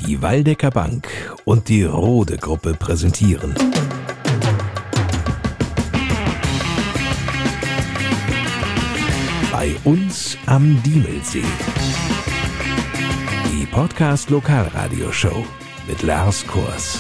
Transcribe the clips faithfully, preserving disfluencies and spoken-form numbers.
Die Waldecker Bank und die Rode Gruppe präsentieren Bei uns am Diemelsee. Die Podcast-Lokalradio-Show mit Lars Kors.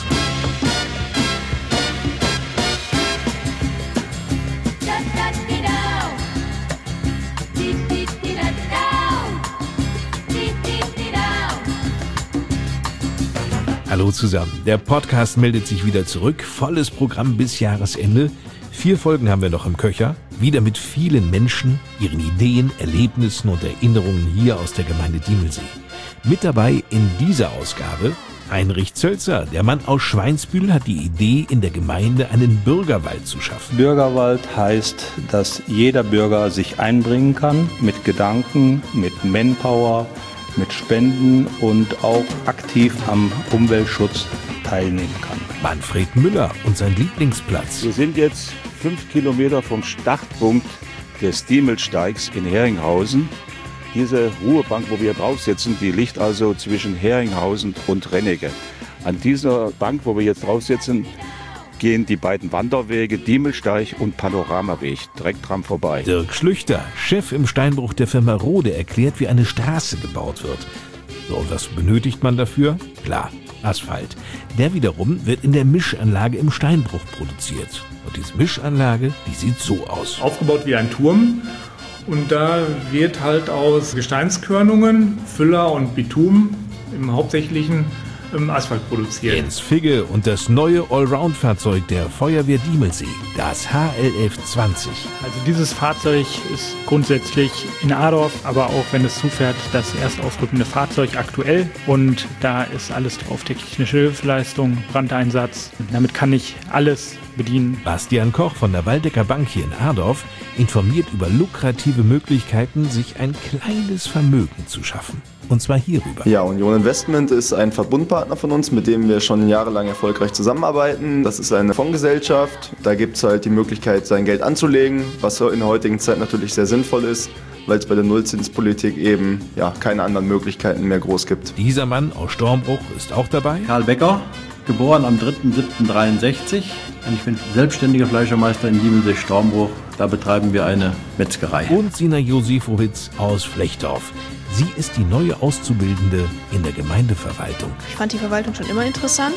Hallo zusammen, der Podcast meldet sich wieder zurück, volles Programm bis Jahresende. Vier Folgen haben wir noch im Köcher, wieder mit vielen Menschen, ihren Ideen, Erlebnissen und Erinnerungen hier aus der Gemeinde Diemelsee. Mit dabei in dieser Ausgabe Heinrich Zölzer. Der Mann aus Schweinsbühl hat die Idee, in der Gemeinde einen Bürgerwald zu schaffen. Bürgerwald heißt, dass jeder Bürger sich einbringen kann, mit Gedanken, mit Manpower, mit Spenden und auch aktiv am Umweltschutz teilnehmen kann. Manfred Müller und sein Lieblingsplatz. Wir sind jetzt fünf Kilometer vom Startpunkt des Diemelsteigs in Heringhausen. Diese Ruhebank, wo wir drauf sitzen, die liegt also zwischen Heringhausen und Rennecke. An dieser Bank, wo wir jetzt drauf sitzen, gehen die beiden Wanderwege Diemelsteig und Panoramaweg direkt dran vorbei. Dirk Schlüchter, Chef im Steinbruch der Firma Rode, erklärt, wie eine Straße gebaut wird. So, und was benötigt man dafür? Klar, Asphalt. Der wiederum wird in der Mischanlage im Steinbruch produziert. Und diese Mischanlage, die sieht so aus. Aufgebaut wie ein Turm. Und da wird halt aus Gesteinskörnungen, Füller und Bitumen im Hauptsächlichen Asphalt produziert. Jens Figge und das neue Allround-Fahrzeug der Feuerwehr Diemelsee, das H L F zwanzig. Also dieses Fahrzeug ist grundsätzlich in Adorf, aber auch wenn es zufährt, das erst ausrückende Fahrzeug aktuell. Und da ist alles drauf, technische Hilfsleistung, Brandeinsatz. Damit kann ich alles bedienen. Bastian Koch von der Waldecker Bank hier in Adorf informiert über lukrative Möglichkeiten, sich ein kleines Vermögen zu schaffen. Und zwar hierüber. Ja, Union Investment ist ein Verbundpartner von uns, mit dem wir schon jahrelang erfolgreich zusammenarbeiten. Das ist eine Fondsgesellschaft. Da gibt es halt die Möglichkeit, sein Geld anzulegen, was in der heutigen Zeit natürlich sehr sinnvoll ist, weil es bei der Nullzinspolitik eben ja, keine anderen Möglichkeiten mehr groß gibt. Dieser Mann aus Stormbruch ist auch dabei. Karl Becker, geboren am dritter siebter dreiundsechzig. Und ich bin selbstständiger Fleischermeister in Diemelsee-Stormbruch. Da betreiben wir eine Metzgerei. Und Sina Josifowitz aus Flechtdorf. Sie ist die neue Auszubildende in der Gemeindeverwaltung. Ich fand die Verwaltung schon immer interessant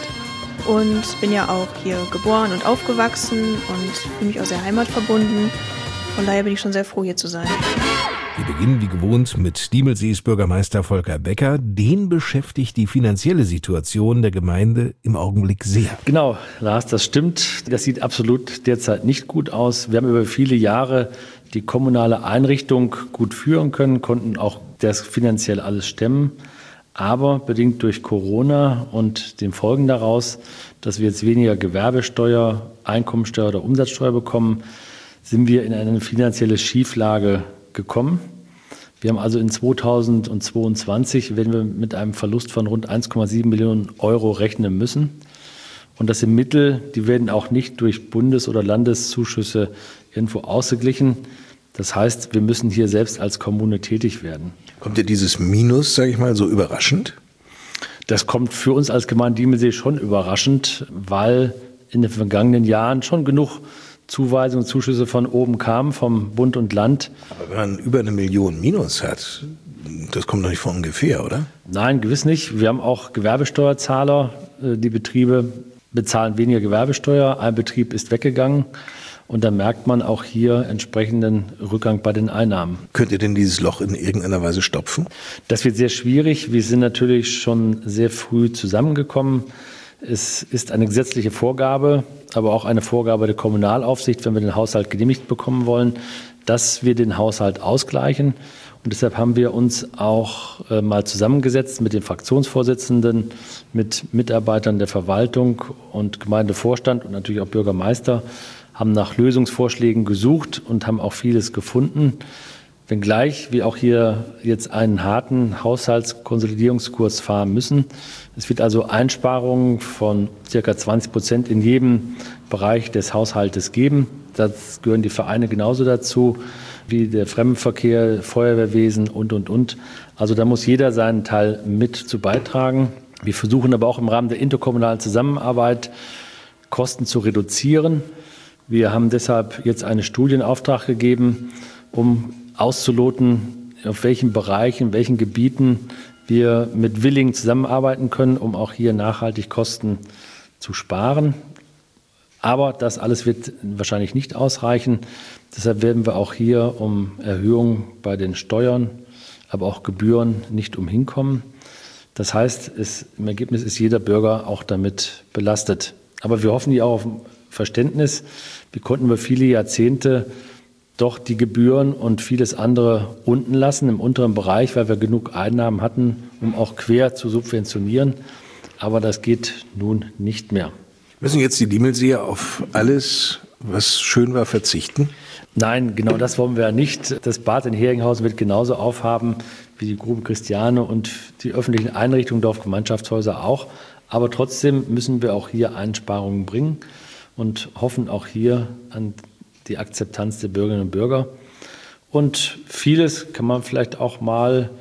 und bin ja auch hier geboren und aufgewachsen und fühle mich auch sehr heimatverbunden. Von daher bin ich schon sehr froh, hier zu sein. Wir beginnen wie gewohnt mit Diemelsees Bürgermeister Volker Becker. Den beschäftigt die finanzielle Situation der Gemeinde im Augenblick sehr. Genau, Lars, das stimmt. Das sieht absolut derzeit nicht gut aus. Wir haben über viele Jahre die kommunale Einrichtung gut führen können, konnten auch das finanziell alles stemmen. Aber bedingt durch Corona und den Folgen daraus, dass wir jetzt weniger Gewerbesteuer, Einkommensteuer oder Umsatzsteuer bekommen, sind wir in eine finanzielle Schieflage gekommen. Wir haben also in zweitausendzweiundzwanzig, wenn wir mit einem Verlust von rund eins Komma sieben Millionen Euro rechnen müssen. Und das sind Mittel, die werden auch nicht durch Bundes- oder Landeszuschüsse irgendwo ausgeglichen. Das heißt, wir müssen hier selbst als Kommune tätig werden. Kommt dir dieses Minus, sage ich mal, so überraschend? Das kommt für uns als Gemeinde Diemelsee schon überraschend, weil in den vergangenen Jahren schon genug Zuweisungen und Zuschüsse von oben kamen, vom Bund und Land. Aber wenn man über eine Million Minus hat, das kommt doch nicht von ungefähr, oder? Nein, gewiss nicht. Wir haben auch Gewerbesteuerzahler. Die Betriebe bezahlen weniger Gewerbesteuer. Ein Betrieb ist weggegangen. Und dann merkt man auch hier entsprechenden Rückgang bei den Einnahmen. Könnt ihr denn dieses Loch in irgendeiner Weise stopfen? Das wird sehr schwierig. Wir sind natürlich schon sehr früh zusammengekommen. Es ist eine gesetzliche Vorgabe, aber auch eine Vorgabe der Kommunalaufsicht, wenn wir den Haushalt genehmigt bekommen wollen, dass wir den Haushalt ausgleichen. Und deshalb haben wir uns auch äh, mal zusammengesetzt mit den Fraktionsvorsitzenden, mit Mitarbeitern der Verwaltung und Gemeindevorstand und natürlich auch Bürgermeister, haben nach Lösungsvorschlägen gesucht und haben auch vieles gefunden. Wenngleich wir auch hier jetzt einen harten Haushaltskonsolidierungskurs fahren müssen. Es wird also Einsparungen von ca. zwanzig Prozent in jedem Bereich des Haushaltes geben. Das gehören die Vereine genauso dazu wie der Fremdenverkehr, Feuerwehrwesen und, und, und. Also da muss jeder seinen Teil mit zu beitragen. Wir versuchen aber auch im Rahmen der interkommunalen Zusammenarbeit Kosten zu reduzieren. Wir haben deshalb jetzt einen Studienauftrag gegeben, um auszuloten, auf welchen Bereichen, in welchen Gebieten wir mit Willigen zusammenarbeiten können, um auch hier nachhaltig Kosten zu sparen. Aber das alles wird wahrscheinlich nicht ausreichen. Deshalb werden wir auch hier um Erhöhungen bei den Steuern, aber auch Gebühren nicht umhin kommen. Das heißt, es, im Ergebnis ist jeder Bürger auch damit belastet. Aber wir hoffen hier auch auf Verständnis. Wir konnten über viele Jahrzehnte doch die Gebühren und vieles andere unten lassen, im unteren Bereich, weil wir genug Einnahmen hatten, um auch quer zu subventionieren. Aber das geht nun nicht mehr. Müssen jetzt die Diemelseer auf alles, was schön war, verzichten? Nein, genau das wollen wir ja nicht. Das Bad in Heringhausen wird genauso aufhaben wie die Grube Christiane und die öffentlichen Einrichtungen, Dorfgemeinschaftshäuser auch. Aber trotzdem müssen wir auch hier Einsparungen bringen und hoffen auch hier an die Akzeptanz der Bürgerinnen und Bürger. Und vieles kann man vielleicht auch mal,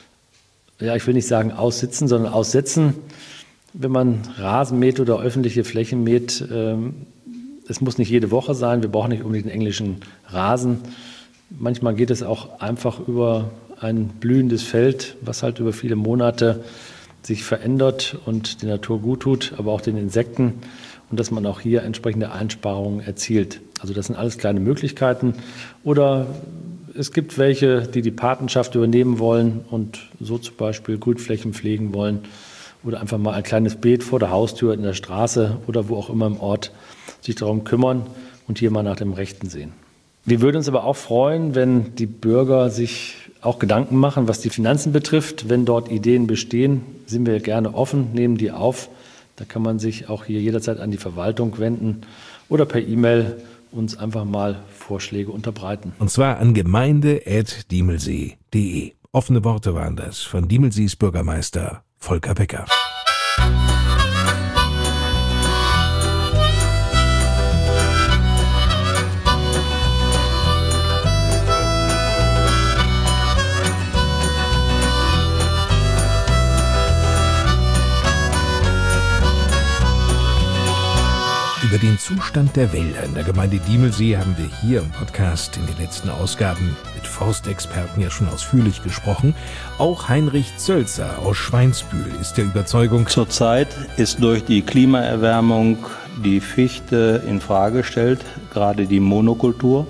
ja, ich will nicht sagen aussitzen, sondern aussetzen. Wenn man Rasen mäht oder öffentliche Flächen mäht, ähm, es muss nicht jede Woche sein, wir brauchen nicht unbedingt einen englischen Rasen. Manchmal geht es auch einfach über ein blühendes Feld, was halt über viele Monate sich verändert und der Natur gut tut, aber auch den Insekten, und dass man auch hier entsprechende Einsparungen erzielt. Also das sind alles kleine Möglichkeiten. Oder es gibt welche, die die Patenschaft übernehmen wollen und so zum Beispiel Grünflächen pflegen wollen oder einfach mal ein kleines Beet vor der Haustür in der Straße oder wo auch immer im Ort sich darum kümmern und hier mal nach dem Rechten sehen. Wir würden uns aber auch freuen, wenn die Bürger sich auch Gedanken machen, was die Finanzen betrifft. Wenn dort Ideen bestehen, sind wir gerne offen, nehmen die auf. Da kann man sich auch hier jederzeit an die Verwaltung wenden oder per E-Mail uns einfach mal Vorschläge unterbreiten. Und zwar an gemeinde at diemelsee punkt de. Offene Worte waren das von Diemelsees Bürgermeister Volker Becker. Über den Zustand der Wälder in der Gemeinde Diemelsee haben wir hier im Podcast in den letzten Ausgaben mit Forstexperten ja schon ausführlich gesprochen. Auch Heinrich Zölzer aus Schweinsbühl ist der Überzeugung: Zurzeit ist durch die Klimaerwärmung die Fichte in Frage gestellt, gerade die Monokultur.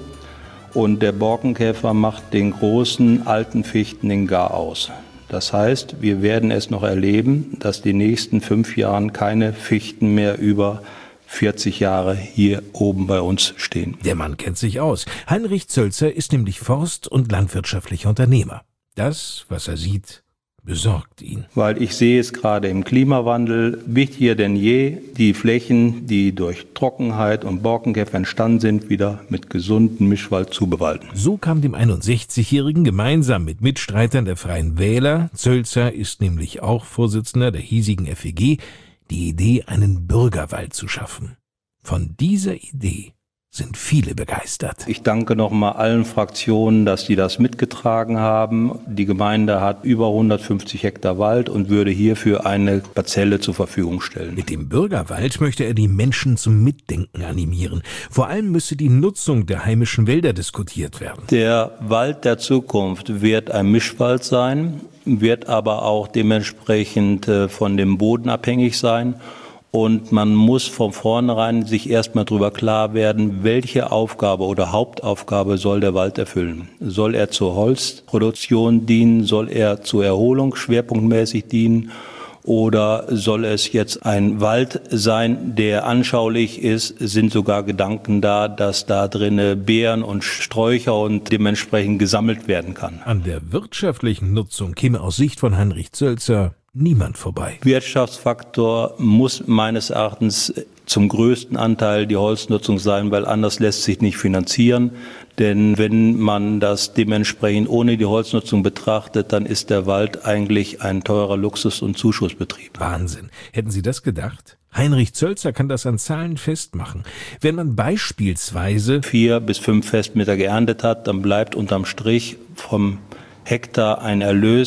Und der Borkenkäfer macht den großen alten Fichten den Gar aus. Das heißt, wir werden es noch erleben, dass die nächsten fünf Jahren keine Fichten mehr über vierzig Jahre hier oben bei uns stehen. Der Mann kennt sich aus. Heinrich Zölzer ist nämlich Forst- und landwirtschaftlicher Unternehmer. Das, was er sieht, besorgt ihn. Weil ich sehe es gerade im Klimawandel wichtiger denn je, die Flächen, die durch Trockenheit und Borkenkäfer entstanden sind, wieder mit gesundem Mischwald zu bewalden. So kam dem einundsechzigjährigen gemeinsam mit Mitstreitern der Freien Wähler, Zölzer ist nämlich auch Vorsitzender der hiesigen F E G, die Idee, einen Bürgerwald zu schaffen. Von dieser Idee sind viele begeistert. Ich danke nochmal allen Fraktionen, dass die das mitgetragen haben. Die Gemeinde hat über hundertfünfzig Hektar Wald und würde hierfür eine Parzelle zur Verfügung stellen. Mit dem Bürgerwald möchte er die Menschen zum Mitdenken animieren. Vor allem müsse die Nutzung der heimischen Wälder diskutiert werden. Der Wald der Zukunft wird ein Mischwald sein, wird aber auch dementsprechend von dem Boden abhängig sein. Und man muss von vornherein sich erstmal darüber klar werden, welche Aufgabe oder Hauptaufgabe soll der Wald erfüllen. Soll er zur Holzproduktion dienen? Soll er zur Erholung schwerpunktmäßig dienen? Oder soll es jetzt ein Wald sein, der anschaulich ist? Sind sogar Gedanken da, dass da drinne Beeren und Sträucher und dementsprechend gesammelt werden kann. An der wirtschaftlichen Nutzung käme aus Sicht von Heinrich Zölzer niemand vorbei. Wirtschaftsfaktor muss meines Erachtens zum größten Anteil die Holznutzung sein, weil anders lässt sich nicht finanzieren. Denn wenn man das dementsprechend ohne die Holznutzung betrachtet, dann ist der Wald eigentlich ein teurer Luxus- und Zuschussbetrieb. Wahnsinn. Hätten Sie das gedacht? Heinrich Zölzer kann das an Zahlen festmachen. Wenn man beispielsweise vier bis fünf Festmeter geerntet hat, dann bleibt unterm Strich vom Hektar ein Erlös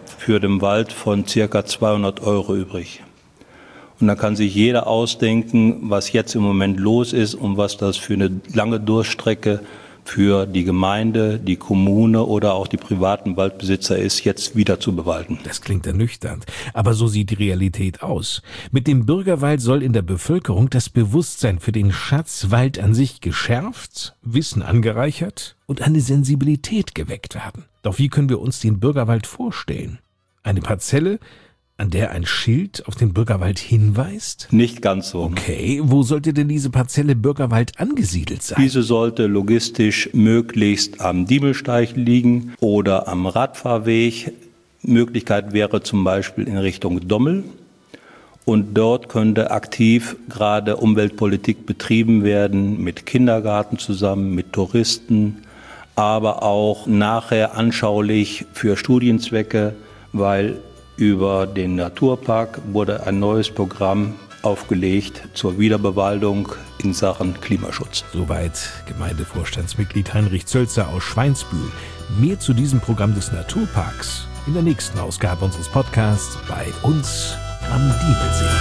für den Wald von circa zweihundert Euro übrig. Und da kann sich jeder ausdenken, was jetzt im Moment los ist und was das für eine lange Durchstrecke für die Gemeinde, die Kommune oder auch die privaten Waldbesitzer ist, jetzt wieder zu bewalten. Das klingt ernüchternd, aber so sieht die Realität aus. Mit dem Bürgerwald soll in der Bevölkerung das Bewusstsein für den Schatz Wald an sich geschärft, Wissen angereichert und eine Sensibilität geweckt werden. Doch wie können wir uns den Bürgerwald vorstellen? Eine Parzelle, an der ein Schild auf den Bürgerwald hinweist? Nicht ganz so. Okay, wo sollte denn diese Parzelle Bürgerwald angesiedelt sein? Diese sollte logistisch möglichst am Diemelsteig liegen oder am Radfahrweg. Möglichkeit wäre zum Beispiel in Richtung Dommel. Und dort könnte aktiv gerade Umweltpolitik betrieben werden, mit Kindergarten zusammen, mit Touristen, aber auch nachher anschaulich für Studienzwecke, weil über den Naturpark wurde ein neues Programm aufgelegt zur Wiederbewaldung in Sachen Klimaschutz. Soweit Gemeindevorstandsmitglied Heinrich Zölzer aus Schweinsbühl. Mehr zu diesem Programm des Naturparks in der nächsten Ausgabe unseres Podcasts bei uns am Diemelsee.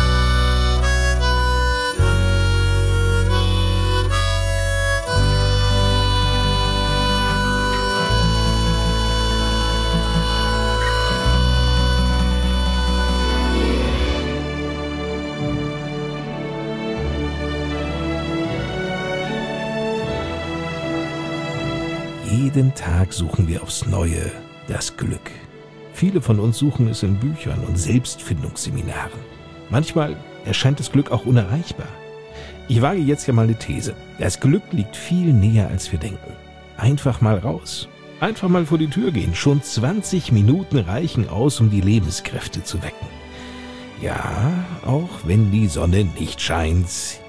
Jeden Tag suchen wir aufs Neue das Glück. Viele von uns suchen es in Büchern und Selbstfindungsseminaren. Manchmal erscheint das Glück auch unerreichbar. Ich wage jetzt ja mal eine These. Das Glück liegt viel näher, als wir denken. Einfach mal raus. Einfach mal vor die Tür gehen. Schon zwanzig Minuten reichen aus, um die Lebenskräfte zu wecken. Ja, auch wenn die Sonne nicht scheint.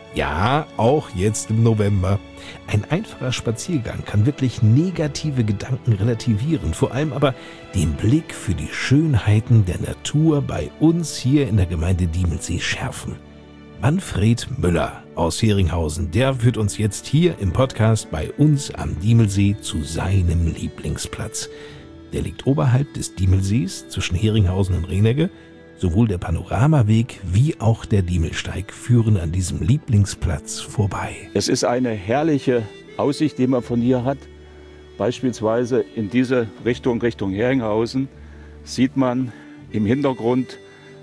Ja, auch jetzt im November. Ein einfacher Spaziergang kann wirklich negative Gedanken relativieren, vor allem aber den Blick für die Schönheiten der Natur bei uns hier in der Gemeinde Diemelsee schärfen. Manfred Müller aus Heringhausen, der führt uns jetzt hier im Podcast bei uns am Diemelsee zu seinem Lieblingsplatz. Der liegt oberhalb des Diemelsees zwischen Heringhausen und Renegge. Sowohl der Panoramaweg wie auch der Diemelsteig führen an diesem Lieblingsplatz vorbei. Es ist eine herrliche Aussicht, die man von hier hat. Beispielsweise in diese Richtung, Richtung Heringhausen, sieht man im Hintergrund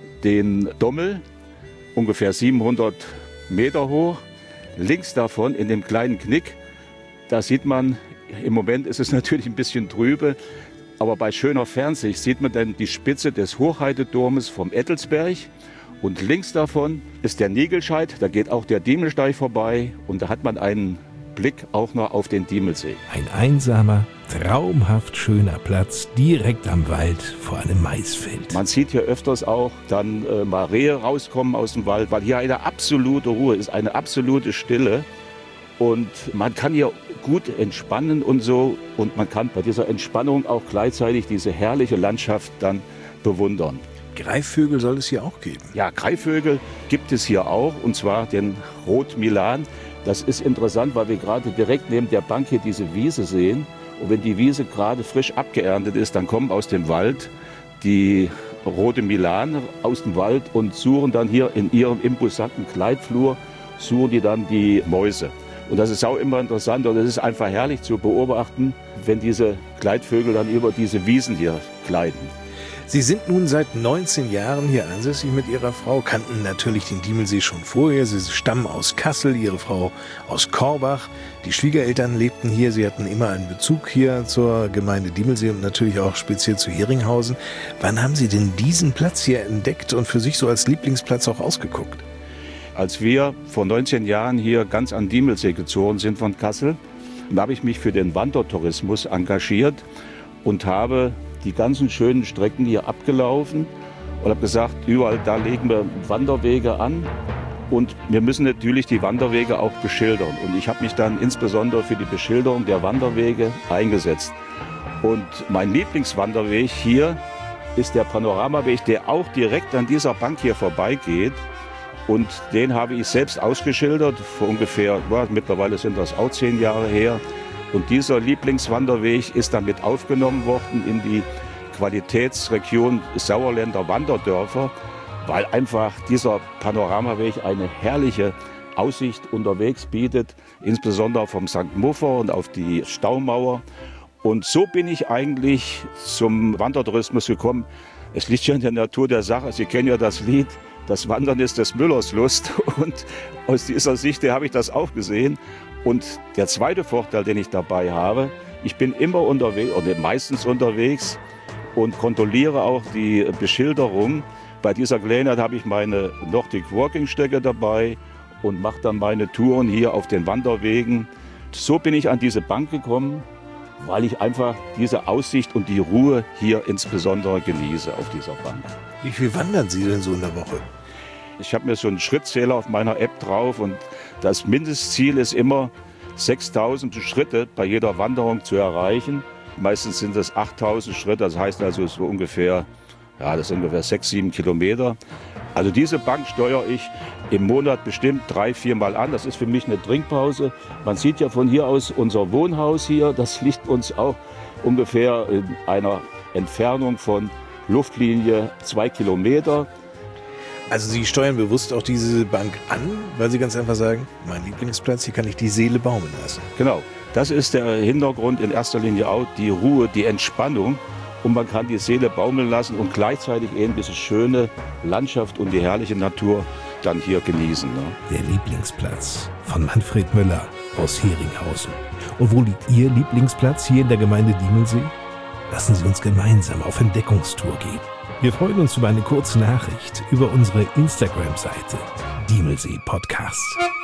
den Dommel, ungefähr siebenhundert Meter hoch. Links davon in dem kleinen Knick, da sieht man, im Moment ist es natürlich ein bisschen trübe, aber bei schöner Fernsicht sieht man dann die Spitze des Hochheideturmes vom Ettelsberg. Und links davon ist der Niegelscheid, da geht auch der Diemelsteig vorbei und da hat man einen Blick auch noch auf den Diemelsee. Ein einsamer, traumhaft schöner Platz direkt am Wald vor einem Maisfeld. Man sieht hier öfters auch dann äh, mal Rehe rauskommen aus dem Wald, weil hier eine absolute Ruhe ist, eine absolute Stille. Und man kann hier gut entspannen und so. Und man kann bei dieser Entspannung auch gleichzeitig diese herrliche Landschaft dann bewundern. Greifvögel soll es hier auch geben? Ja, Greifvögel gibt es hier auch. Und zwar den Rotmilan. Das ist interessant, weil wir gerade direkt neben der Bank hier diese Wiese sehen. Und wenn die Wiese gerade frisch abgeerntet ist, dann kommen aus dem Wald die rote Milan aus dem Wald und suchen dann hier in ihrem imposanten Kleidflur, suchen die dann die Mäuse. Und das ist auch immer interessant und es ist einfach herrlich zu beobachten, wenn diese Gleitvögel dann über diese Wiesen hier gleiten. Sie sind nun seit neunzehn Jahren hier ansässig mit Ihrer Frau, kannten natürlich den Diemelsee schon vorher. Sie stammen aus Kassel, Ihre Frau aus Korbach. Die Schwiegereltern lebten hier, sie hatten immer einen Bezug hier zur Gemeinde Diemelsee und natürlich auch speziell zu Heringhausen. Wann haben Sie denn diesen Platz hier entdeckt und für sich so als Lieblingsplatz auch ausgeguckt? Als wir vor neunzehn Jahren hier ganz an Diemelsee gezogen sind von Kassel, habe ich mich für den Wandertourismus engagiert und habe die ganzen schönen Strecken hier abgelaufen und habe gesagt, überall da legen wir Wanderwege an und wir müssen natürlich die Wanderwege auch beschildern. Und ich habe mich dann insbesondere für die Beschilderung der Wanderwege eingesetzt. Und mein Lieblingswanderweg hier ist der Panoramaweg, der auch direkt an dieser Bank hier vorbeigeht. Und den habe ich selbst ausgeschildert, vor ungefähr, ja, mittlerweile sind das auch zehn Jahre her. Und dieser Lieblingswanderweg ist damit aufgenommen worden in die Qualitätsregion Sauerländer Wanderdörfer, weil einfach dieser Panoramaweg eine herrliche Aussicht unterwegs bietet, insbesondere vom Sankt Muffer und auf die Staumauer. Und so bin ich eigentlich zum Wandertourismus gekommen. Es liegt ja in der Natur der Sache. Sie kennen ja das Lied, das Wandern ist des Müllers Lust. Und aus dieser Sicht habe ich das auch gesehen. Und der zweite Vorteil, den ich dabei habe, ich bin immer unterwegs, oder meistens unterwegs und kontrolliere auch die Beschilderung. Bei dieser Gelegenheit habe ich meine Nordic Walking Stöcke dabei und mache dann meine Touren hier auf den Wanderwegen. So bin ich an diese Bank gekommen, weil ich einfach diese Aussicht und die Ruhe hier insbesondere genieße auf dieser Bank. Wie viel wandern Sie denn so in der Woche? Ich habe mir so einen Schrittzähler auf meiner App drauf und das Mindestziel ist immer, sechstausend Schritte bei jeder Wanderung zu erreichen. Meistens sind es achttausend Schritte, das heißt also so ungefähr, ja, das sind ungefähr sechs, sieben Kilometer. Also diese Bank steuere ich im Monat bestimmt drei, vier Mal an. Das ist für mich eine Trinkpause. Man sieht ja von hier aus unser Wohnhaus hier. Das liegt uns auch ungefähr in einer Entfernung von Luftlinie zwei Kilometer. Also Sie steuern bewusst auch diese Bank an, weil Sie ganz einfach sagen, mein Lieblingsplatz, hier kann ich die Seele baumeln lassen. Genau, das ist der Hintergrund in erster Linie auch, die Ruhe, die Entspannung. Und man kann die Seele baumeln lassen und gleichzeitig eben diese schöne Landschaft und die herrliche Natur dann hier genießen. Ne? Der Lieblingsplatz von Manfred Müller aus Heringhausen. Und wo liegt Ihr Lieblingsplatz hier in der Gemeinde Diemelsee? Lassen Sie uns gemeinsam auf Entdeckungstour gehen. Wir freuen uns über eine kurze Nachricht über unsere Instagram-Seite Diemelsee Podcast.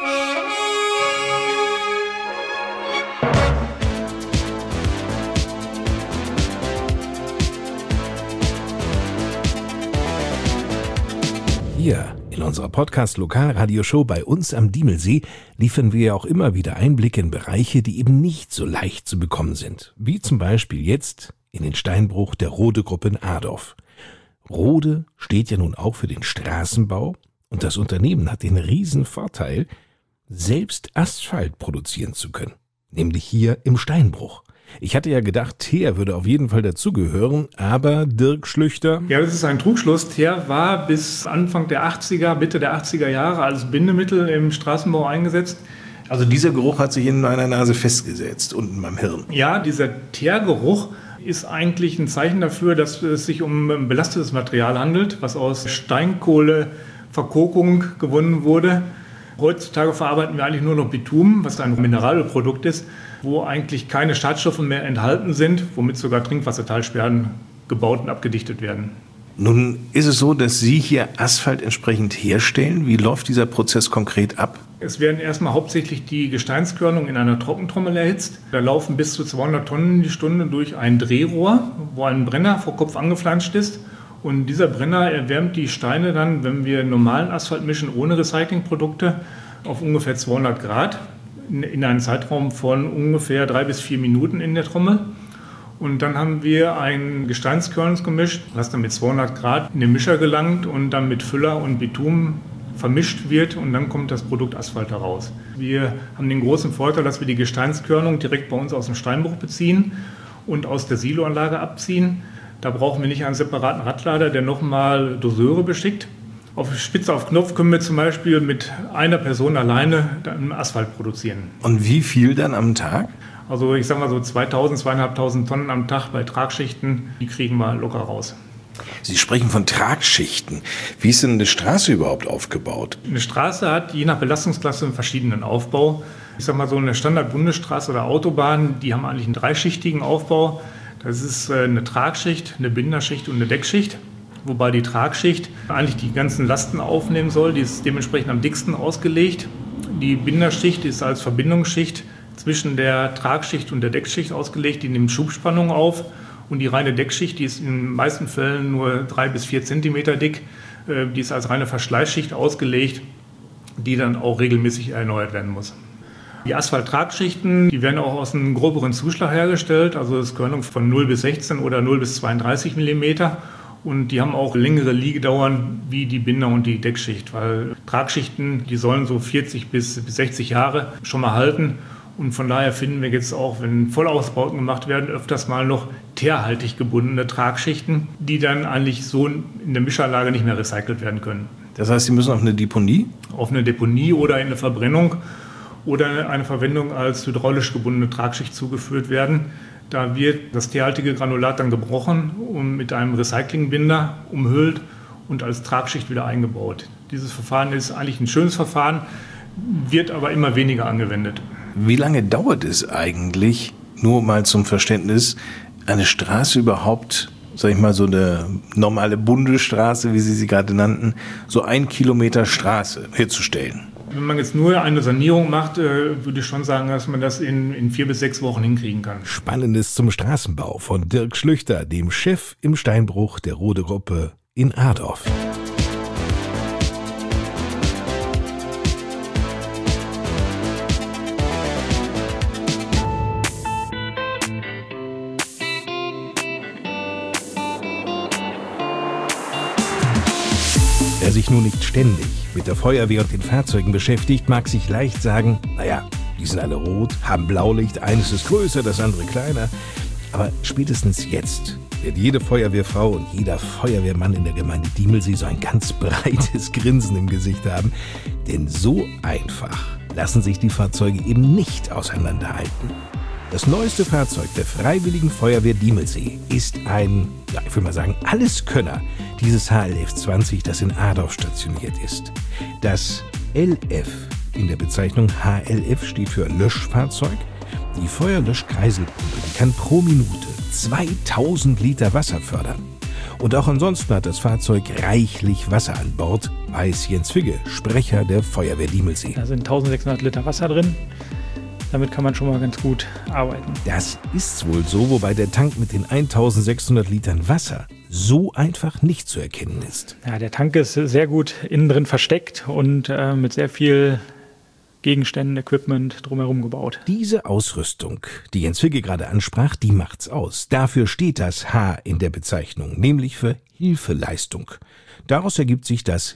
Hier in unserer Podcast-Lokalradioshow bei uns am Diemelsee liefern wir auch immer wieder Einblicke in Bereiche, die eben nicht so leicht zu bekommen sind. Wie zum Beispiel jetzt in den Steinbruch der Rode-Gruppe in Adorf. Rode steht ja nun auch für den Straßenbau und das Unternehmen hat den riesen Vorteil, selbst Asphalt produzieren zu können. Nämlich hier im Steinbruch. Ich hatte ja gedacht, Teer würde auf jeden Fall dazugehören, aber Dirk Schlüchter... Ja, das ist ein Trugschluss. Teer war bis Anfang der achtziger, Mitte der achtziger Jahre als Bindemittel im Straßenbau eingesetzt. Also dieser Geruch hat sich in meiner Nase festgesetzt, unten beim Hirn. Ja, dieser Teergeruch ist eigentlich ein Zeichen dafür, dass es sich um ein belastetes Material handelt, was aus Steinkohleverkokung gewonnen wurde. Heutzutage verarbeiten wir eigentlich nur noch Bitumen, was ein Mineralölprodukt ist, wo eigentlich keine Schadstoffe mehr enthalten sind, womit sogar Trinkwassertalsperren gebaut und abgedichtet werden. Nun ist es so, dass Sie hier Asphalt entsprechend herstellen. Wie läuft dieser Prozess konkret ab? Es werden erstmal hauptsächlich die Gesteinskörnungen in einer Trockentrommel erhitzt. Da laufen bis zu zweihundert Tonnen die Stunde durch ein Drehrohr, wo ein Brenner vor Kopf angeflanscht ist. Und dieser Brenner erwärmt die Steine dann, wenn wir normalen Asphalt mischen ohne Recyclingprodukte, auf ungefähr zweihundert Grad in einem Zeitraum von ungefähr drei bis vier Minuten in der Trommel. Und dann haben wir ein Gesteinskörnungsgemisch, was dann mit zweihundert Grad in den Mischer gelangt und dann mit Füller und Bitumen vermischt wird und dann kommt das Produkt Asphalt heraus. Wir haben den großen Vorteil, dass wir die Gesteinskörnung direkt bei uns aus dem Steinbruch beziehen und aus der Siloanlage abziehen. Da brauchen wir nicht einen separaten Radlader, der nochmal Doseure beschickt. Auf Spitze auf Knopf können wir zum Beispiel mit einer Person alleine dann Asphalt produzieren. Und wie viel dann am Tag? Also ich sage mal so zweitausend, zweitausendfünfhundert Tonnen am Tag bei Tragschichten, die kriegen wir locker raus. Sie sprechen von Tragschichten. Wie ist denn eine Straße überhaupt aufgebaut? Eine Straße hat je nach Belastungsklasse einen verschiedenen Aufbau. Ich sage mal so eine Standard-Bundesstraße oder Autobahn, die haben eigentlich einen dreischichtigen Aufbau. Das ist eine Tragschicht, eine Binderschicht und eine Deckschicht. Wobei die Tragschicht eigentlich die ganzen Lasten aufnehmen soll. Die ist dementsprechend am dicksten ausgelegt. Die Binderschicht ist als Verbindungsschicht zwischen der Tragschicht und der Deckschicht ausgelegt. Die nimmt Schubspannung auf. Und die reine Deckschicht, die ist in den meisten Fällen nur drei bis vier Zentimeter dick. Die ist als reine Verschleißschicht ausgelegt, die dann auch regelmäßig erneuert werden muss. Die Asphalt-Tragschichten, die werden auch aus einem groberen Zuschlag hergestellt. Also es Körnung von null bis sechzehn oder null bis zweiunddreißig Millimeter. Und die haben auch längere Liegedauern wie die Binder- und die Deckschicht. Weil Tragschichten, die sollen so vierzig bis sechzig Jahre schon mal halten. Und von daher finden wir jetzt auch, wenn Vollausbauten gemacht werden, öfters mal noch teerhaltig gebundene Tragschichten, die dann eigentlich so in der Mischanlage nicht mehr recycelt werden können. Das heißt, Sie müssen auf eine Deponie? Auf eine Deponie oder in eine Verbrennung oder eine Verwendung als hydraulisch gebundene Tragschicht zugeführt werden. Da wird das teerhaltige Granulat dann gebrochen und mit einem Recyclingbinder umhüllt und als Tragschicht wieder eingebaut. Dieses Verfahren ist eigentlich ein schönes Verfahren, wird aber immer weniger angewendet. Wie lange dauert es eigentlich, nur mal zum Verständnis, eine Straße überhaupt, sag ich mal, so eine normale Bundesstraße, wie Sie sie gerade nannten, so ein Kilometer Straße herzustellen? Wenn man jetzt nur eine Sanierung macht, würde ich schon sagen, dass man das in, in vier bis sechs Wochen hinkriegen kann. Spannendes zum Straßenbau von Dirk Schlüchter, dem Chef im Steinbruch der Rode-Gruppe in Adorf. Wer sich nun nicht ständig mit der Feuerwehr und den Fahrzeugen beschäftigt, mag sich leicht sagen, naja, die sind alle rot, haben Blaulicht, eines ist größer, das andere kleiner. Aber spätestens jetzt wird jede Feuerwehrfrau und jeder Feuerwehrmann in der Gemeinde Diemelsee so ein ganz breites Grinsen im Gesicht haben. Denn so einfach lassen sich die Fahrzeuge eben nicht auseinanderhalten. Das neueste Fahrzeug der Freiwilligen Feuerwehr Diemelsee ist ein, ja, ich will mal sagen, Alleskönner, dieses H L F zwanzig, das in Adorf stationiert ist. Das L F in der Bezeichnung H L F steht für Löschfahrzeug. Die Feuerlöschkreiselpumpe, die kann pro Minute zweitausend Liter Wasser fördern. Und auch ansonsten hat das Fahrzeug reichlich Wasser an Bord, weiß Jens Figge, Sprecher der Feuerwehr Diemelsee. Da sind eintausendsechshundert Liter Wasser drin. Damit kann man schon mal ganz gut arbeiten. Das ist wohl so, wobei der Tank mit den eintausendsechshundert Litern Wasser so einfach nicht zu erkennen ist. Ja, der Tank ist sehr gut innen drin versteckt und äh, mit sehr viel Gegenständen, Equipment drumherum gebaut. Diese Ausrüstung, die Jens Figge gerade ansprach, die macht's aus. Dafür steht das H in der Bezeichnung, nämlich für Hilfeleistung. Daraus ergibt sich das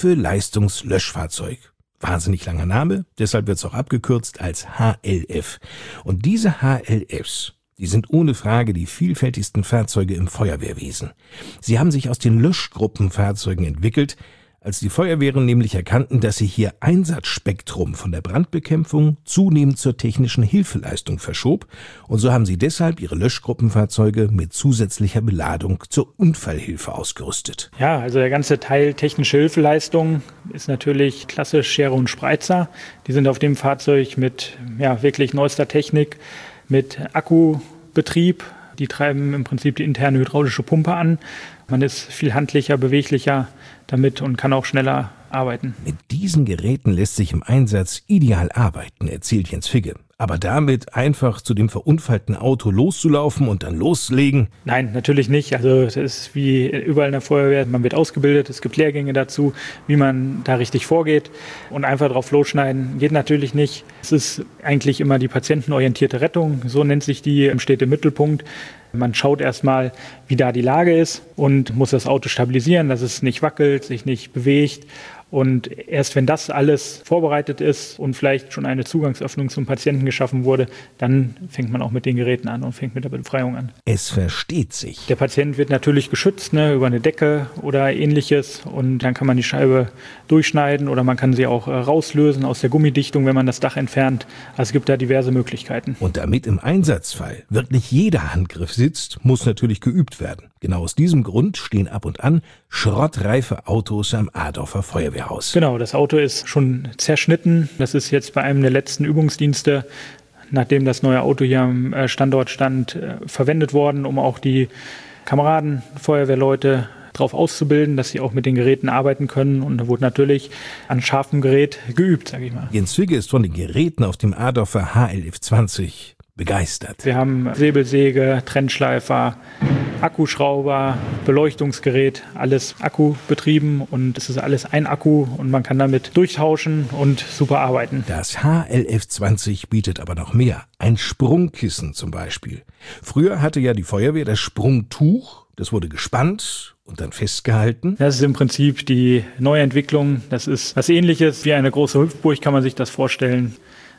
Hilfeleistungslöschfahrzeug. Wahnsinnig langer Name, deshalb wird es auch abgekürzt als H L F. Und diese H L Fs, die sind ohne Frage die vielfältigsten Fahrzeuge im Feuerwehrwesen. Sie haben sich aus den Löschgruppenfahrzeugen entwickelt, als die Feuerwehren nämlich erkannten, dass sich hier Einsatzspektrum von der Brandbekämpfung zunehmend zur technischen Hilfeleistung verschob, und so haben sie deshalb ihre Löschgruppenfahrzeuge mit zusätzlicher Beladung zur Unfallhilfe ausgerüstet. Ja, also der ganze Teil technische Hilfeleistung ist natürlich klassisch Schere und Spreizer. Die sind auf dem Fahrzeug mit ja, wirklich neuester Technik, mit Akkubetrieb. Die treiben im Prinzip die interne hydraulische Pumpe an. Man ist viel handlicher, beweglicher damit und kann auch schneller arbeiten. Mit diesen Geräten lässt sich im Einsatz ideal arbeiten, erzählt Jens Figge. Aber damit einfach zu dem verunfallten Auto loszulaufen und dann loslegen? Nein, natürlich nicht. Also das ist wie überall in der Feuerwehr. Man wird ausgebildet, es gibt Lehrgänge dazu, wie man da richtig vorgeht. Und einfach drauf losschneiden geht natürlich nicht. Es ist eigentlich immer die patientenorientierte Rettung, so nennt sich die, steht im Mittelpunkt. Man schaut erstmal, wie da die Lage ist und muss das Auto stabilisieren, dass es nicht wackelt, sich nicht bewegt. Und erst wenn das alles vorbereitet ist und vielleicht schon eine Zugangsöffnung zum Patienten geschaffen wurde, dann fängt man auch mit den Geräten an und fängt mit der Befreiung an. Es versteht sich. Der Patient wird natürlich geschützt, ne, über eine Decke oder ähnliches, und dann kann man die Scheibe durchschneiden oder man kann sie auch äh, rauslösen aus der Gummidichtung, wenn man das Dach entfernt. Also es gibt da diverse Möglichkeiten. Und damit im Einsatzfall wirklich jeder Handgriff sitzt, muss natürlich geübt werden. Genau aus diesem Grund stehen ab und an schrottreife Autos am Adorfer Feuerwehrhaus. Genau, das Auto ist schon zerschnitten. Das ist jetzt bei einem der letzten Übungsdienste, nachdem das neue Auto hier am Standort stand, verwendet worden, um auch die Kameraden, Feuerwehrleute darauf auszubilden, dass sie auch mit den Geräten arbeiten können. Und da wurde natürlich an scharfem Gerät geübt, sage ich mal. Jens Figge ist von den Geräten auf dem Adorfer H L F zwanzig begeistert. Wir haben Säbelsäge, Trennschleifer, Akkuschrauber, Beleuchtungsgerät, alles akkubetrieben, und es ist alles ein Akku und man kann damit durchtauschen und super arbeiten. Das H L F zwanzig bietet aber noch mehr. Ein Sprungkissen zum Beispiel. Früher hatte ja die Feuerwehr das Sprungtuch, das wurde gespannt und dann festgehalten. Das ist im Prinzip die Neuentwicklung. Das ist was Ähnliches wie eine große Hüpfburg, kann man sich das vorstellen.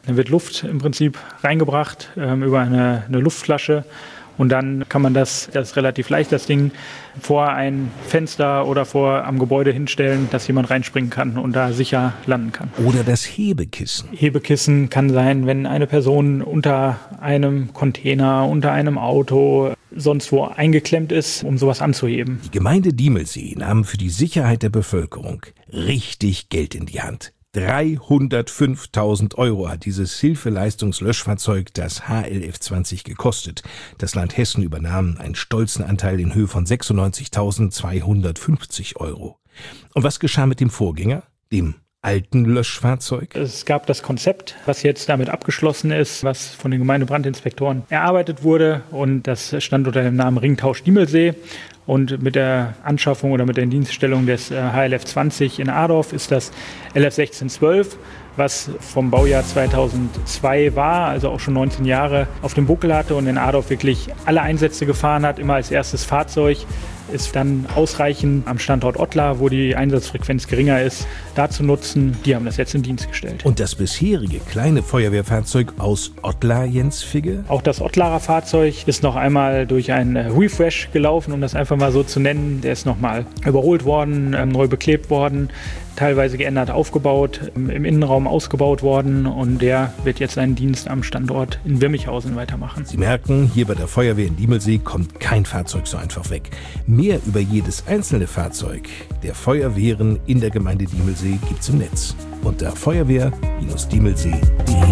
Dann wird Luft im Prinzip reingebracht ähm, über eine, eine Luftflasche. Und dann kann man das, das ist relativ leicht, das Ding vor ein Fenster oder vor am Gebäude hinstellen, dass jemand reinspringen kann und da sicher landen kann. Oder das Hebekissen. Hebekissen kann sein, wenn eine Person unter einem Container, unter einem Auto, sonst wo eingeklemmt ist, um sowas anzuheben. Die Gemeinde Diemelsee nahm für die Sicherheit der Bevölkerung richtig Geld in die Hand. dreihundertfünftausend Euro hat dieses Hilfeleistungslöschfahrzeug, das H L F zwanzig, gekostet. Das Land Hessen übernahm einen stolzen Anteil in Höhe von sechsundneunzigtausendzweihundertfünfzig Euro. Und was geschah mit dem Vorgänger, dem alten Löschfahrzeug? Es gab das Konzept, was jetzt damit abgeschlossen ist, was von den Gemeindebrandinspektoren erarbeitet wurde. Und das stand unter dem Namen Ringtausch Diemelsee. Und mit der Anschaffung oder mit der Dienststellung des H L F zwanzig in Adorf ist das L F sechzehn zwölf, was vom Baujahr zweitausendzwei war, also auch schon neunzehn Jahre auf dem Buckel hatte und in Adorf wirklich alle Einsätze gefahren hat, immer als erstes Fahrzeug. Ist dann ausreichend am Standort Ottlar, wo die Einsatzfrequenz geringer ist, da zu nutzen. Die haben das jetzt in Dienst gestellt. Und das bisherige kleine Feuerwehrfahrzeug aus Ottlar, Jens Figge? Auch das Ottlarer Fahrzeug ist noch einmal durch einen Refresh gelaufen, um das einfach mal so zu nennen. Der ist nochmal überholt worden, neu beklebt worden, teilweise geändert aufgebaut, im Innenraum ausgebaut worden und der wird jetzt seinen Dienst am Standort in Wirmichhausen weitermachen. Sie merken, hier bei der Feuerwehr in Diemelsee kommt kein Fahrzeug so einfach weg. Mehr über jedes einzelne Fahrzeug der Feuerwehren in der Gemeinde Diemelsee gibt's im Netz unter feuerwehr Bindestrich diemelsee punkt de.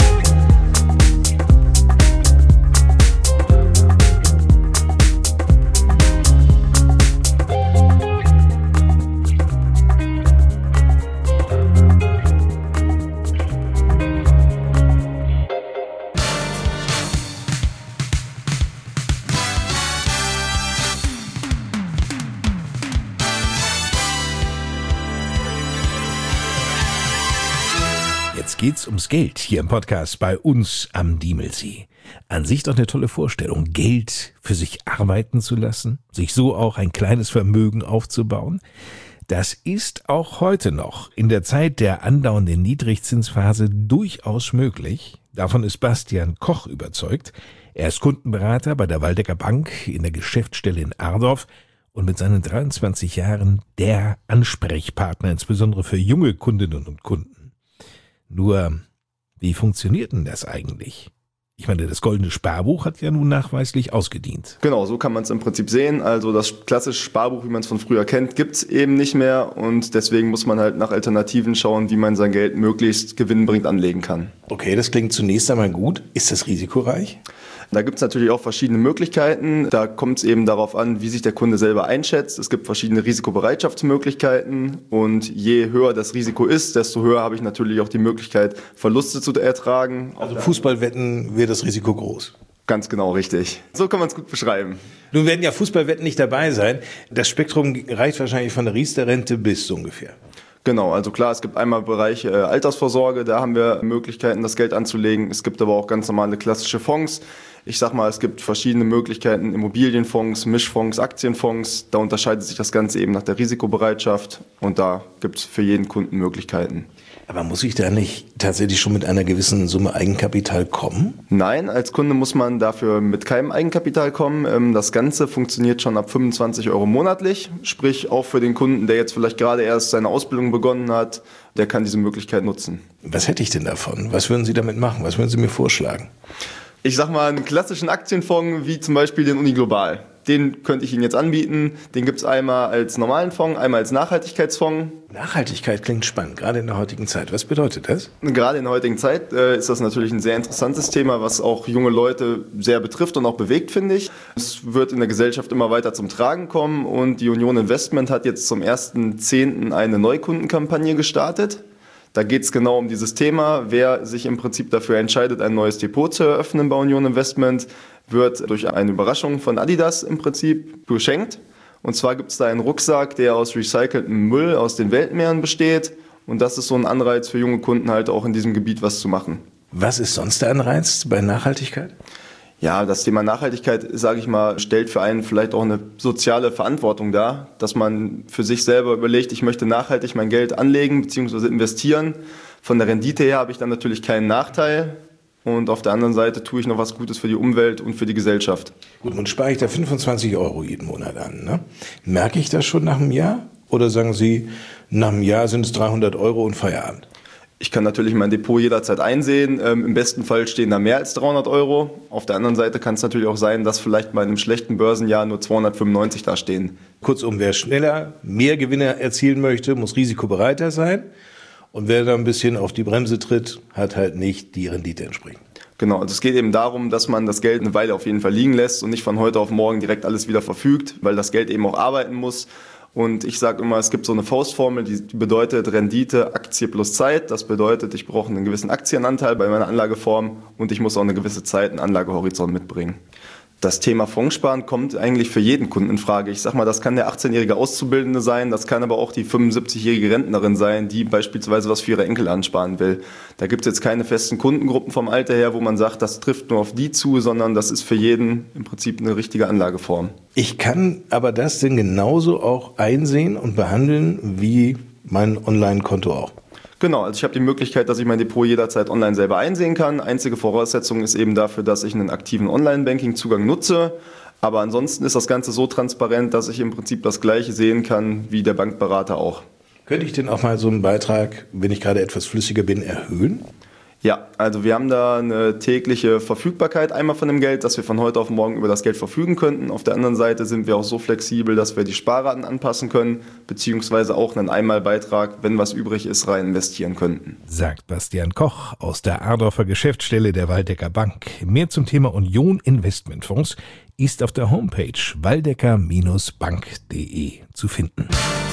Jetzt geht's ums Geld hier im Podcast bei uns am Diemelsee. An sich doch eine tolle Vorstellung, Geld für sich arbeiten zu lassen, sich so auch ein kleines Vermögen aufzubauen. Das ist auch heute noch in der Zeit der andauernden Niedrigzinsphase durchaus möglich. Davon ist Bastian Koch überzeugt. Er ist Kundenberater bei der Waldecker Bank in der Geschäftsstelle in Ardorf und mit seinen dreiundzwanzig Jahren der Ansprechpartner, insbesondere für junge Kundinnen und Kunden. Nur, wie funktioniert denn das eigentlich? Ich meine, das goldene Sparbuch hat ja nun nachweislich ausgedient. Genau, so kann man es im Prinzip sehen. Also das klassische Sparbuch, wie man es von früher kennt, gibt es eben nicht mehr. Und deswegen muss man halt nach Alternativen schauen, wie man sein Geld möglichst gewinnbringend anlegen kann. Okay, das klingt zunächst einmal gut. Ist das risikoreich? Da gibt es natürlich auch verschiedene Möglichkeiten. Da kommt es eben darauf an, wie sich der Kunde selber einschätzt. Es gibt verschiedene Risikobereitschaftsmöglichkeiten und je höher das Risiko ist, desto höher habe ich natürlich auch die Möglichkeit, Verluste zu ertragen. Also Fußballwetten wäre das Risiko groß. Ganz genau, richtig. So kann man es gut beschreiben. Nun werden ja Fußballwetten nicht dabei sein. Das Spektrum reicht wahrscheinlich von der Riester-Rente bis so ungefähr. Genau, also klar, es gibt einmal Bereich äh, Altersvorsorge, da haben wir Möglichkeiten, das Geld anzulegen. Es gibt aber auch ganz normale klassische Fonds. Ich sag mal, es gibt verschiedene Möglichkeiten, Immobilienfonds, Mischfonds, Aktienfonds. Da unterscheidet sich das Ganze eben nach der Risikobereitschaft und da gibt es für jeden Kunden Möglichkeiten. Aber muss ich da nicht tatsächlich schon mit einer gewissen Summe Eigenkapital kommen? Nein, als Kunde muss man dafür mit keinem Eigenkapital kommen. Das Ganze funktioniert schon ab fünfundzwanzig Euro monatlich. Sprich, auch für den Kunden, der jetzt vielleicht gerade erst seine Ausbildung begonnen hat, der kann diese Möglichkeit nutzen. Was hätte ich denn davon? Was würden Sie damit machen? Was würden Sie mir vorschlagen? Ich sag mal, einen klassischen Aktienfonds wie zum Beispiel den Uni Global. Den könnte ich Ihnen jetzt anbieten. Den gibt es einmal als normalen Fonds, einmal als Nachhaltigkeitsfonds. Nachhaltigkeit klingt spannend, gerade in der heutigen Zeit. Was bedeutet das? Gerade in der heutigen Zeit äh, ist das natürlich ein sehr interessantes Thema, was auch junge Leute sehr betrifft und auch bewegt, finde ich. Es wird in der Gesellschaft immer weiter zum Tragen kommen und die Union Investment hat jetzt zum ersten zehnten eine Neukundenkampagne gestartet. Da geht es genau um dieses Thema. Wer sich im Prinzip dafür entscheidet, ein neues Depot zu eröffnen bei Union Investment, wird durch eine Überraschung von Adidas im Prinzip beschenkt. Und zwar gibt es da einen Rucksack, der aus recyceltem Müll aus den Weltmeeren besteht. Und das ist so ein Anreiz für junge Kunden, halt auch in diesem Gebiet was zu machen. Was ist sonst der Anreiz bei Nachhaltigkeit? Ja, das Thema Nachhaltigkeit, sage ich mal, stellt für einen vielleicht auch eine soziale Verantwortung dar, dass man für sich selber überlegt, ich möchte nachhaltig mein Geld anlegen bzw. investieren. Von der Rendite her habe ich dann natürlich keinen Nachteil. Und auf der anderen Seite tue ich noch was Gutes für die Umwelt und für die Gesellschaft. Gut, nun spare ich da fünfundzwanzig Euro jeden Monat an. Ne? Merke ich das schon nach einem Jahr? Oder sagen Sie, nach einem Jahr sind es dreihundert Euro und Feierabend? Ich kann natürlich mein Depot jederzeit einsehen. Ähm, Im besten Fall stehen da mehr als dreihundert Euro. Auf der anderen Seite kann es natürlich auch sein, dass vielleicht bei einem schlechten Börsenjahr nur zweihundertfünfundneunzig da stehen. Kurzum, wer schneller mehr Gewinne erzielen möchte, muss risikobereiter sein. Und wer da ein bisschen auf die Bremse tritt, hat halt nicht die Rendite entsprechend. Genau, also es geht eben darum, dass man das Geld eine Weile auf jeden Fall liegen lässt und nicht von heute auf morgen direkt alles wieder verfügt, weil das Geld eben auch arbeiten muss. Und ich sage immer, es gibt so eine Faustformel, die bedeutet Rendite, Aktie plus Zeit. Das bedeutet, ich brauche einen gewissen Aktienanteil bei meiner Anlageform und ich muss auch eine gewisse Zeit, einen Anlagehorizont mitbringen. Das Thema Fondssparen kommt eigentlich für jeden Kunden in Frage. Ich sag mal, das kann der achtzehnjährige Auszubildende sein, das kann aber auch die fünfundsiebzigjährige Rentnerin sein, die beispielsweise was für ihre Enkel ansparen will. Da gibt es jetzt keine festen Kundengruppen vom Alter her, wo man sagt, das trifft nur auf die zu, sondern das ist für jeden im Prinzip eine richtige Anlageform. Ich kann aber das denn genauso auch einsehen und behandeln wie mein Online-Konto auch? Genau, also ich habe die Möglichkeit, dass ich mein Depot jederzeit online selber einsehen kann. Einzige Voraussetzung ist eben dafür, dass ich einen aktiven Online-Banking-Zugang nutze. Aber ansonsten ist das Ganze so transparent, dass ich im Prinzip das Gleiche sehen kann wie der Bankberater auch. Könnte ich denn auch mal so einen Beitrag, wenn ich gerade etwas flüssiger bin, erhöhen? Ja, also wir haben da eine tägliche Verfügbarkeit einmal von dem Geld, dass wir von heute auf morgen über das Geld verfügen könnten. Auf der anderen Seite sind wir auch so flexibel, dass wir die Sparraten anpassen können, beziehungsweise auch einen Einmalbeitrag, wenn was übrig ist, rein investieren könnten. Sagt Bastian Koch aus der Adorfer Geschäftsstelle der Waldecker Bank. Mehr zum Thema Union Investmentfonds ist auf der Homepage waldecker Bindestrich bank punkt de zu finden.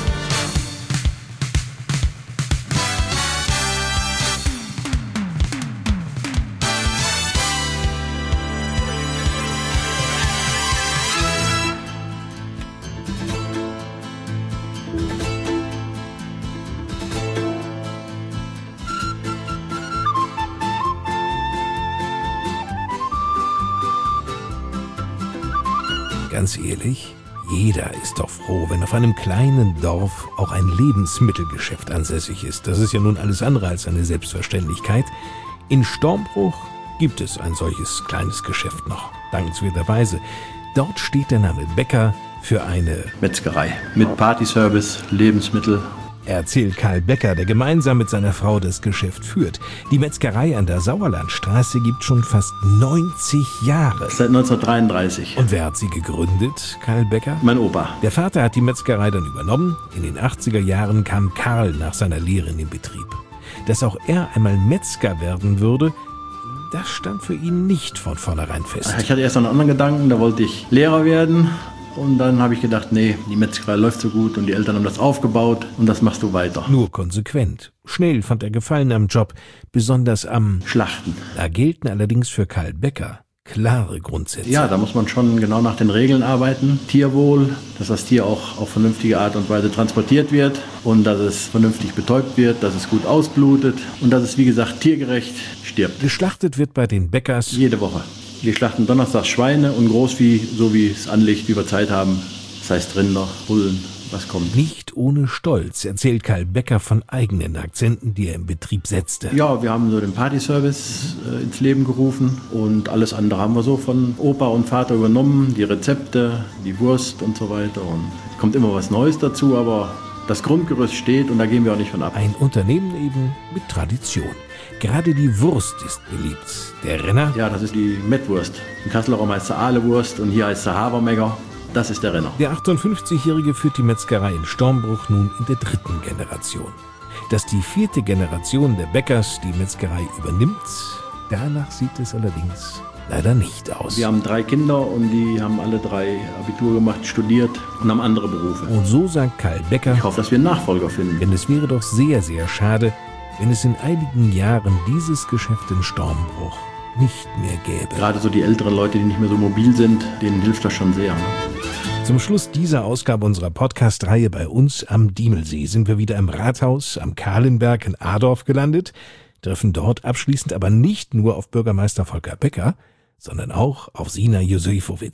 Ganz ehrlich, jeder ist doch froh, wenn auf einem kleinen Dorf auch ein Lebensmittelgeschäft ansässig ist. Das ist ja nun alles andere als eine Selbstverständlichkeit. In Stormbruch gibt es ein solches kleines Geschäft noch, dankenswerterweise. Dort steht der Name Becker für eine Metzgerei mit Partyservice, Lebensmittel. Erzählt Karl Becker, der gemeinsam mit seiner Frau das Geschäft führt. Die Metzgerei an der Sauerlandstraße gibt schon fast neunzig Jahre. Seit neunzehnhundertdreiunddreißig. Und wer hat sie gegründet, Karl Becker? Mein Opa. Der Vater hat die Metzgerei dann übernommen. In den achtziger Jahren kam Karl nach seiner Lehre in den Betrieb. Dass auch er einmal Metzger werden würde, das stand für ihn nicht von vornherein fest. Ich hatte erst noch einen anderen Gedanken, da wollte ich Lehrer werden. Und dann habe ich gedacht, nee, die Metzgerei läuft so gut und die Eltern haben das aufgebaut und das machst du weiter. Nur konsequent. Schnell fand er Gefallen am Job, besonders am Schlachten. Da gelten allerdings für Karl Becker klare Grundsätze. Ja, da muss man schon genau nach den Regeln arbeiten. Tierwohl, dass das Tier auch auf vernünftige Art und Weise transportiert wird und dass es vernünftig betäubt wird, dass es gut ausblutet und dass es, wie gesagt, tiergerecht stirbt. Geschlachtet wird bei den Beckers jede Woche. Wir schlachten donnerstags Schweine und Großvieh, so wie es anliegt, wie wir Zeit haben. Das heißt Rinder, Bullen, was kommt. Nicht ohne Stolz erzählt Karl Becker von eigenen Akzenten, die er im Betrieb setzte. Ja, wir haben so den Partyservice äh, ins Leben gerufen und alles andere haben wir so von Opa und Vater übernommen. Die Rezepte, die Wurst und so weiter. Und es kommt immer was Neues dazu, aber das Grundgerüst steht und da gehen wir auch nicht von ab. Ein Unternehmen eben mit Tradition. Gerade die Wurst ist beliebt. Der Renner? Ja, das ist die Mettwurst. Im Kasseler Raum heißt sie Ahlewurst und hier heißt sie Habermecker. Das ist der Renner. Der achtundfünfzigjährige führt die Metzgerei in Stormbruch nun in der dritten Generation. Dass die vierte Generation der Beckers die Metzgerei übernimmt, danach sieht es allerdings leider nicht aus. Wir haben drei Kinder und die haben alle drei Abitur gemacht, studiert und haben andere Berufe. Und so sagt Karl Becker, ich hoffe, dass wir einen Nachfolger finden. Denn es wäre doch sehr, sehr schade, wenn es in einigen Jahren dieses Geschäft in Stormbruch nicht mehr gäbe. Gerade so die älteren Leute, die nicht mehr so mobil sind, denen hilft das schon sehr. Ne? Zum Schluss dieser Ausgabe unserer Podcast-Reihe bei uns am Diemelsee sind wir wieder im Rathaus am Kahlenberg in Adorf gelandet, treffen dort abschließend aber nicht nur auf Bürgermeister Volker Becker, sondern auch auf Sina Josefowitz.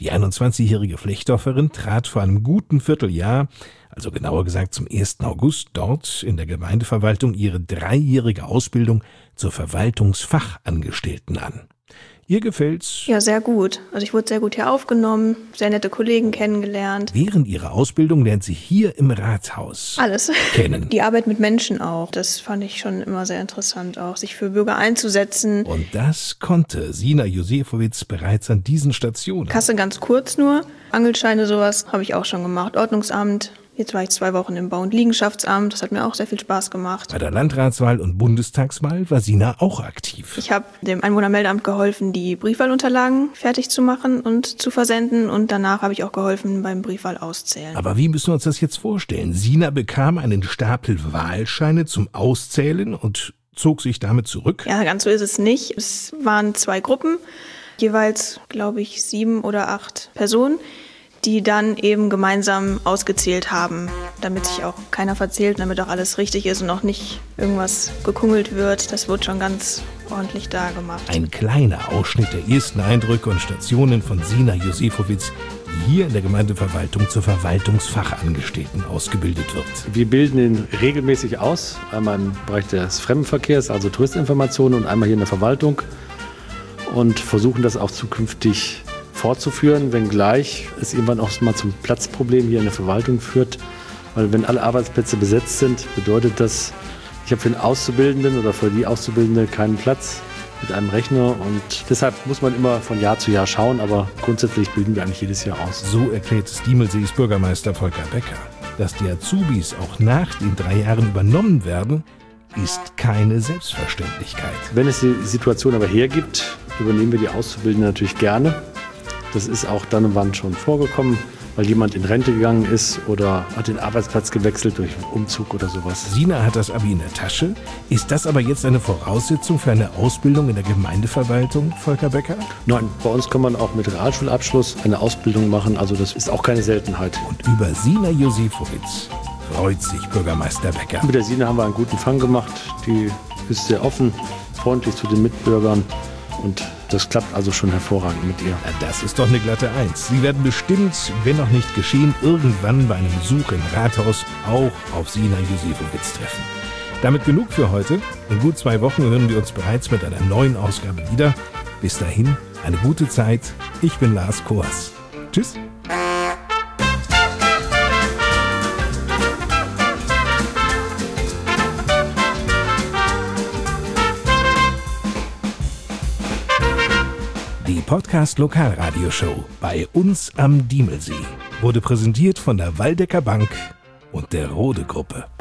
Die einundzwanzigjährige Flechtdorferin trat vor einem guten Vierteljahr, also genauer gesagt zum ersten August, dort in der Gemeindeverwaltung ihre dreijährige Ausbildung zur Verwaltungsfachangestellten an. Ihr gefällt's? Ja, sehr gut. Also ich wurde sehr gut hier aufgenommen, sehr nette Kollegen kennengelernt. Während ihrer Ausbildung lernt sie hier im Rathaus alles kennen. Die Arbeit mit Menschen auch, das fand ich schon immer sehr interessant, auch sich für Bürger einzusetzen. Und das konnte Sina Josefowitz bereits an diesen Stationen. Kasse ganz kurz nur, Angelscheine, sowas habe ich auch schon gemacht, Ordnungsamt. Jetzt war ich zwei Wochen im Bau- und Liegenschaftsamt. Das hat mir auch sehr viel Spaß gemacht. Bei der Landratswahl und Bundestagswahl war Sina auch aktiv. Ich habe dem Einwohnermeldeamt geholfen, die Briefwahlunterlagen fertig zu machen und zu versenden. Und danach habe ich auch geholfen beim Briefwahlauszählen. Aber wie müssen wir uns das jetzt vorstellen? Sina bekam einen Stapel Wahlscheine zum Auszählen und zog sich damit zurück? Ja, ganz so ist es nicht. Es waren zwei Gruppen, jeweils, glaube ich, sieben oder acht Personen, die dann eben gemeinsam ausgezählt haben, damit sich auch keiner verzählt, damit auch alles richtig ist und auch nicht irgendwas gekungelt wird. Das wird schon ganz ordentlich da gemacht. Ein kleiner Ausschnitt der ersten Eindrücke und Stationen von Sina Josefowitz, die hier in der Gemeindeverwaltung zur Verwaltungsfachangestellten ausgebildet wird. Wir bilden ihn regelmäßig aus, einmal im Bereich des Fremdenverkehrs, also Touristinformationen, und einmal hier in der Verwaltung, und versuchen das auch zukünftig fortzuführen, wenngleich es irgendwann auch mal zum Platzproblem hier in der Verwaltung führt. Weil wenn alle Arbeitsplätze besetzt sind, bedeutet das, ich habe für den Auszubildenden oder für die Auszubildende keinen Platz mit einem Rechner, und deshalb muss man immer von Jahr zu Jahr schauen, aber grundsätzlich bilden wir eigentlich jedes Jahr aus. So erklärt es Diemelsees Bürgermeister Volker Becker. Dass die Azubis auch nach den drei Jahren übernommen werden, ist keine Selbstverständlichkeit. Wenn es die Situation aber hergibt, übernehmen wir die Auszubildenden natürlich gerne. Das ist auch dann und wann schon vorgekommen, weil jemand in Rente gegangen ist oder hat den Arbeitsplatz gewechselt durch Umzug oder sowas. Sina hat das Abi in der Tasche. Ist das aber jetzt eine Voraussetzung für eine Ausbildung in der Gemeindeverwaltung, Volker Becker? Nein, bei uns kann man auch mit Realschulabschluss eine Ausbildung machen, also das ist auch keine Seltenheit. Und über Sina Josefowitz freut sich Bürgermeister Becker. Mit der Sina haben wir einen guten Fang gemacht. Die ist sehr offen, freundlich zu den Mitbürgern. Und das klappt also schon hervorragend mit ihr. Das ist doch eine glatte Eins. Sie werden bestimmt, wenn noch nicht geschehen, irgendwann bei einem Besuch im Rathaus auch auf Sina Josefowitz treffen. Damit genug für heute. In gut zwei Wochen hören wir uns bereits mit einer neuen Ausgabe wieder. Bis dahin, eine gute Zeit. Ich bin Lars Koas. Tschüss. Die Podcast-Lokalradioshow bei uns am Diemelsee wurde präsentiert von der Waldecker Bank und der Rode Gruppe.